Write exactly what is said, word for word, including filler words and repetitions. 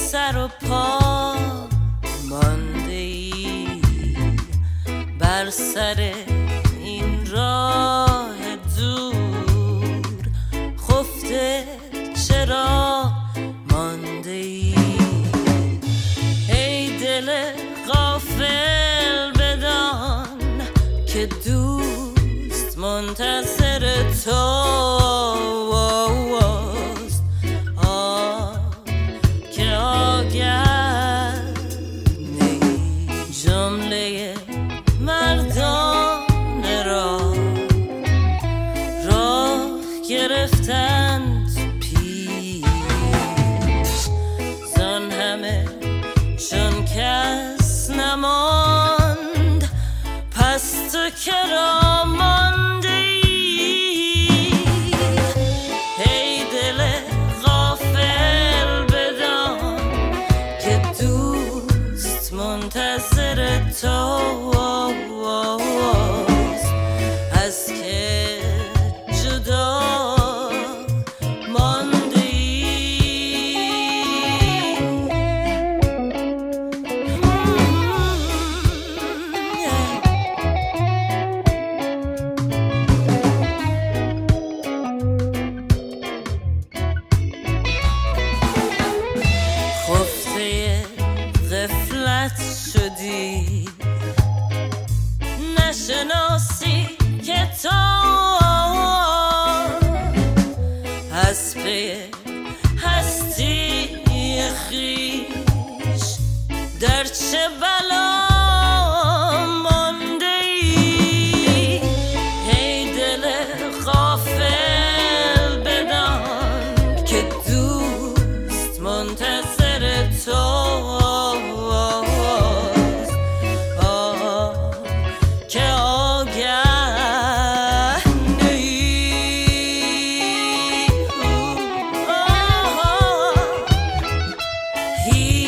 سر و پا مانده ای بر سر این راه دور، خفته چرا مانده ای؟ ای دل غافل بدان که دوست منتظر توست، که آگه نی جمله مردان را راه گرفتند پیش، زان همه چون کس نماند، پس تو کرا مانده ای؟ ای دل غافل بدان که دوست منتظر توست، از که جدا مانده خفته غفلت شدی، نشناسی که تو از پی هستی خویش در چه بلا مانده ای؟ ای دل غافل بدان که دوست منتظر توست، که آگه نی.